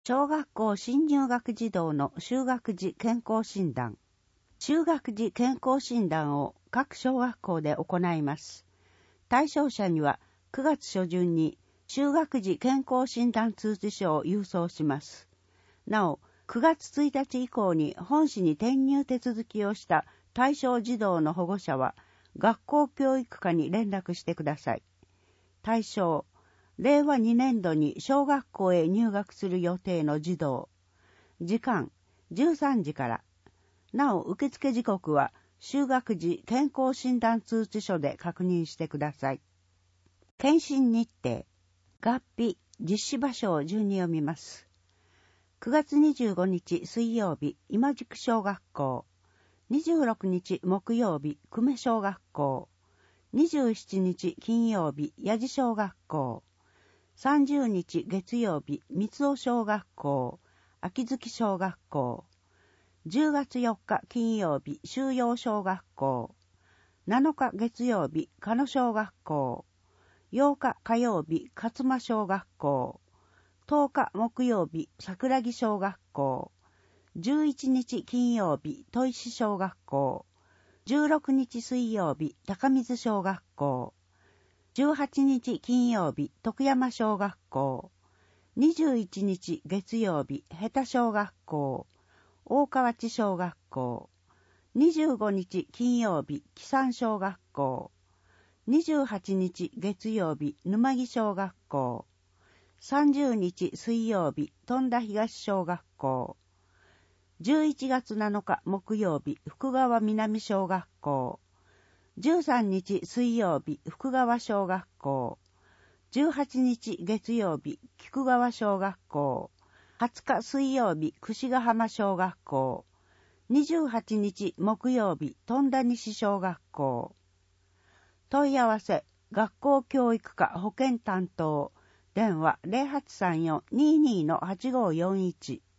小学校新入学児童の就学時健康診断。就学時健康診断を各小学校で行います。対象者には9月初旬に就学時健康診断通知書を郵送します。なお、9月1日以降に本市に転入手続きをした対象児童の保護者は学校教育課に連絡してください。対象、令和2年度に小学校へ入学する予定の児童。時間、13時から。なお、受付時刻は就学時健康診断通知書で確認してください。検診日程、学費、実施場所を順に読みます。9月25日水曜日、今宿小学校。26日木曜日、久米小学校。27日金曜日、八路小学校。30日月曜日、三尾小学校。秋月小学校。10月4日金曜日、修陽小学校。7日月曜日、鹿野小学校。8日火曜日、勝間小学校。10日木曜日、桜木小学校。11日金曜日、砥石小学校。16日水曜日、高水小学校。18日金曜日、徳山小学校。21日月曜日、下田小学校。大河内小学校。25日金曜日、木山小学校。28日月曜日、沼木小学校。30日水曜日、富田東小学校。11月7日木曜日、福川南小学校。13日水曜日、福川小学校。18日月曜日、菊川小学校。20日水曜日、櫛ヶ浜小学校。28日木曜日、富田西小学校。問い合わせ、学校教育課保健担当。電話 0834-22-8541。